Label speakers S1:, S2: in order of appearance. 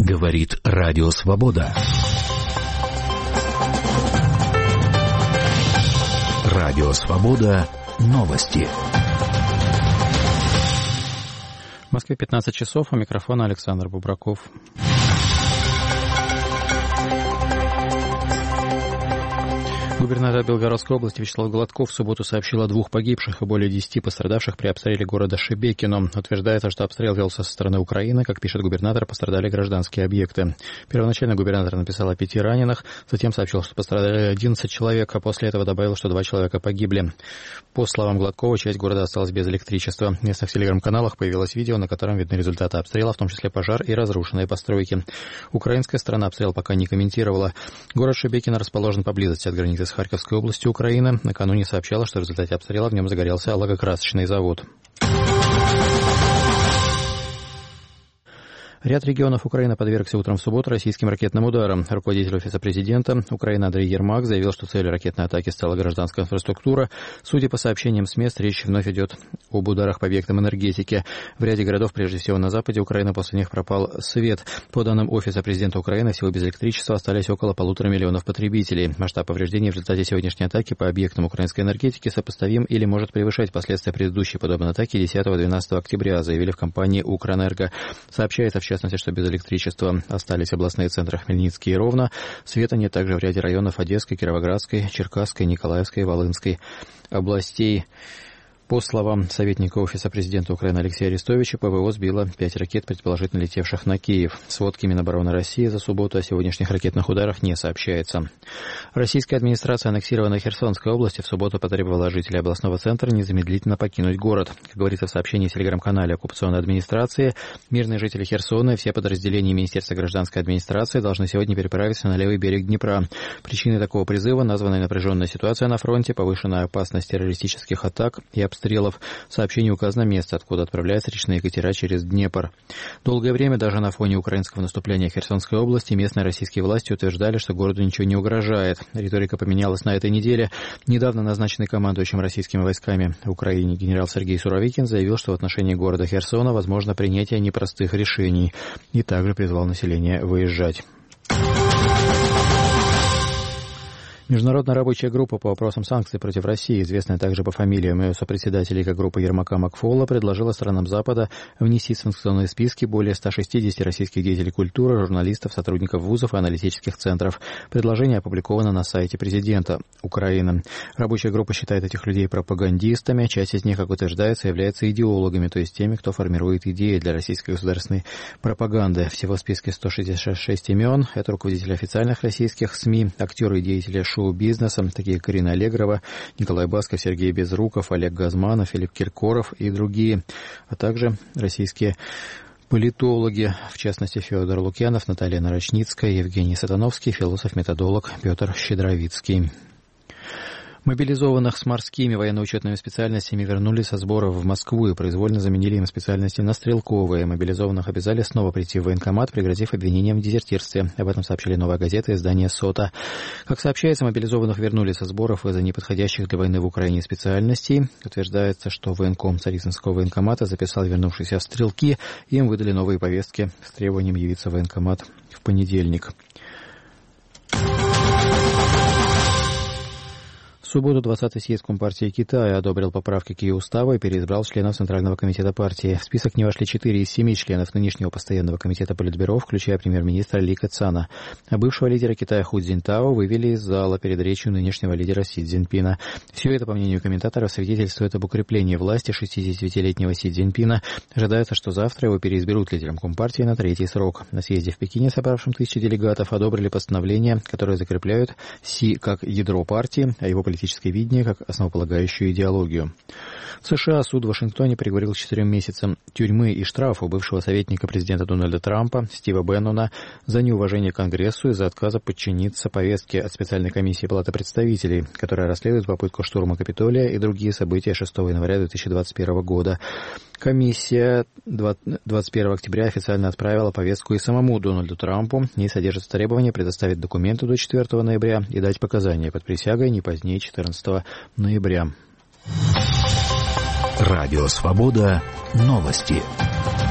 S1: Говорит Радио Свобода. Радио Свобода. Новости.
S2: В Москве 15 часов, у микрофона Александр Бубраков. Губернатор Белгородской области Вячеслав Гладков в субботу сообщил о 2 погибших и более 10 пострадавших при обстреле города Шебекино. Утверждается, что обстрел велся со стороны Украины. Как пишет губернатор, пострадали гражданские объекты. Первоначально губернатор написал о 5 раненых, затем сообщил, что пострадали 11 человек, а после этого добавил, что 2 человека погибли. По словам Гладкова, часть города осталась без электричества. В местных телеграм-каналах появилось видео, на котором видны результаты обстрела, в том числе пожар и разрушенные постройки. Украинская сторона обстрел пока не комментировала. Город Шебекино расположен поблизости от границы с Харьковской областью Украины. Накануне сообщала, что в результате обстрела в нем загорелся лакокрасочный завод. Ряд регионов Украины подвергся утром в субботу российским ракетным ударам. Руководитель Офиса президента Украины Андрей Ермак заявил, что целью ракетной атаки стала гражданская инфраструктура. Судя по сообщениям с мест, речь вновь идет об ударах по объектам энергетики. В ряде городов, прежде всего на западе Украины, после них пропал свет. По данным Офиса президента Украины, всего без электричества остались около 1,5 миллиона потребителей. Масштаб повреждений в результате сегодняшней атаки по объектам украинской энергетики сопоставим или может превышать последствия предыдущей подобной атаки 10-12 октября, заявили в компании «Укрэнерго». Сообщается, в частности, что без электричества остались областные центры Хмельницкий и Ровно. Света нет также в ряде районов Одесской, Кировоградской, Черкасской, Николаевской и Волынской областей. По словам советника Офиса президента Украины Алексея Арестовича, ПВО сбило 5 ракет, предположительно летевших на Киев. Сводки Минобороны России за субботу о сегодняшних ракетных ударах не сообщается. Российская администрация аннексированной Херсонской области в субботу потребовала жителей областного центра незамедлительно покинуть город. Как говорится в сообщении в телеграм-канале оккупационной администрации, мирные жители Херсона и все подразделения Министерства гражданской администрации должны сегодня переправиться на левый берег Днепра. Причиной такого призыва названа напряженная ситуация на фронте, повышенная опасность террористических атак и обстрелов. В сообщении указано место, откуда отправляются речные катера через Днепр. Долгое время даже на фоне украинского наступления в Херсонской области местные российские власти утверждали, что городу ничего не угрожает. Риторика поменялась на этой неделе. Недавно назначенный командующим российскими войсками в Украине генерал Сергей Суровикин заявил, что в отношении города Херсона возможно принятие непростых решений, и также призвал население выезжать. Международная рабочая группа по вопросам санкций против России, известная также по фамилиям ее сопредседателей как группа Ермака Макфола, предложила странам Запада внести в санкционные списки более 160 российских деятелей культуры, журналистов, сотрудников вузов и аналитических центров. Предложение опубликовано на сайте президента Украины. Рабочая группа считает этих людей пропагандистами. Часть из них, как утверждается, является идеологами, то есть теми, кто формирует идеи для российской государственной пропаганды. Всего в списке 166 имен. Это руководители официальных российских СМИ, актеры и деятели шоу-бизнеса, такие как Карина Аллегрова, Николай Басков, Сергей Безруков, Олег Газманов, Филипп Киркоров и другие, а также российские политологи, в частности Федор Лукьянов, Наталья Нарочницкая, Евгений Сатановский, философ-методолог Петр Щедровицкий. Мобилизованных с морскими военно-учетными специальностями вернули со сборов в Москву и произвольно заменили им специальности на стрелковые. Мобилизованных обязали снова прийти в военкомат, пригрозив обвинением в дезертирстве. Об этом сообщили «Новая газета» и издание «Сота». Как сообщается, мобилизованных вернули со сборов из-за неподходящих для войны в Украине специальностей. Утверждается, что военком Царицынского военкомата записал вернувшихся в стрелки. Им выдали новые повестки с требованием явиться в военкомат в понедельник. В субботу 20-й съезд Компартии Китая одобрил поправки к ее уставу и переизбрал членов Центрального комитета партии. В список не вошли 4 из 7 членов нынешнего постоянного комитета Политбюро, включая премьер-министра Ли Кэцана. А бывшего лидера Китая Ху Цзиньтао вывели из зала перед речью нынешнего лидера Си Цзиньпина. Все это, по мнению комментаторов, свидетельствует об укреплении власти 65-летнего Си Цзиньпина. Ожидается, что завтра его переизберут лидером Компартии на 3-й срок. На съезде в Пекине, собравшем 1000 делегатов, одобрили постановление, которое закрепляют Си как ядро партии, а его политическое видение как основополагающую идеологию. В США суд в Вашингтоне приговорил к 4 месяцам тюрьмы и штрафу бывшего советника президента Дональда Трампа Стива Беннона за неуважение к Конгрессу из-за отказа подчиниться повестке от специальной комиссии Палаты представителей, которая расследует попытку штурма Капитолия и другие события 6 января 2021 года. Комиссия 21 октября официально отправила повестку и самому Дональду Трампу. В ней содержится требование предоставить документы до 4 ноября и дать показания под присягой не позднее 14 ноября.
S1: Радио «Свобода». Новости.